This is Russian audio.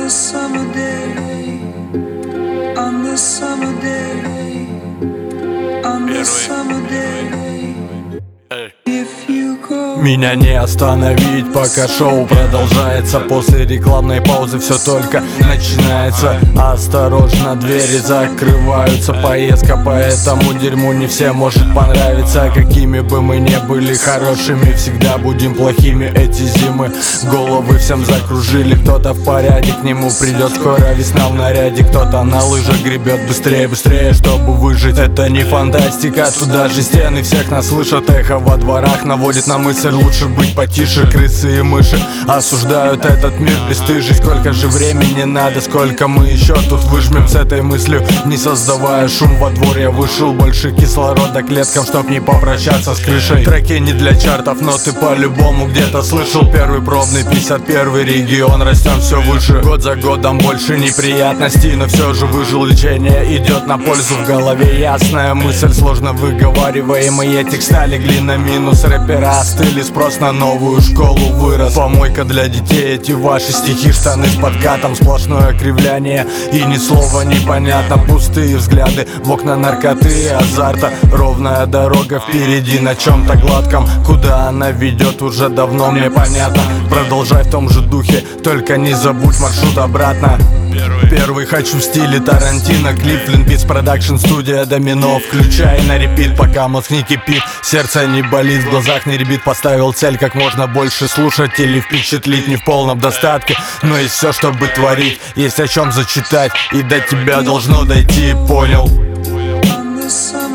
summer day, on the summer day, on the summer day. If you go. Меня не остановить, пока шоу продолжается. После рекламной паузы все только начинается. Осторожно, двери закрываются. Поездка по этому дерьму не всем может понравиться. Какими бы мы ни были хорошими, всегда будем плохими. Эти зимы головы всем закружили. Кто-то в порядке, к нему придет скоро весна в наряде. Кто-то на лыжах гребет быстрее, быстрее, чтобы выжить. Это не фантастика, тут даже стены всех нас слышат. Эхо во дворах наводит на мысль, лучше быть потише. Крысы и мыши осуждают этот мир бесстыжий. Сколько же времени надо, сколько мы еще тут выжмем с этой мыслью, не создавая шум во двор. Я вышел больше кислорода клеткам, чтоб не попрощаться с крышей. Треки не для чартов, но ты по-любому где-то слышал. Первый пробный 51 регион, растем все выше. Год за годом больше неприятностей, но все же выжил. Лечение идет на пользу, в голове ясная мысль, сложно выговариваемые текста легли на минус. Рэпера остыли, спрос на новую школу вырос. Помойка для детей, эти ваши стихи, штаны с подкатом. Сплошное кривляние и ни слова непонятно. Пустые взгляды в окна наркоты и азарта. Ровная дорога впереди на чем-то гладком. Куда она ведет, уже давно мне понятно. Продолжай в том же духе, только не забудь маршрут обратно. Первый хочу в стиле Тарантино. Кливленд Битс Продакшн, студия Домино. Включай на репит, пока мозг не кипит, сердце не болит, в глазах не ребит. Поставил цель как можно больше слушать или впечатлить. Не в полном достатке, но есть все, чтобы творить. Есть о чем зачитать, и до тебя должно дойти, понял? On the summer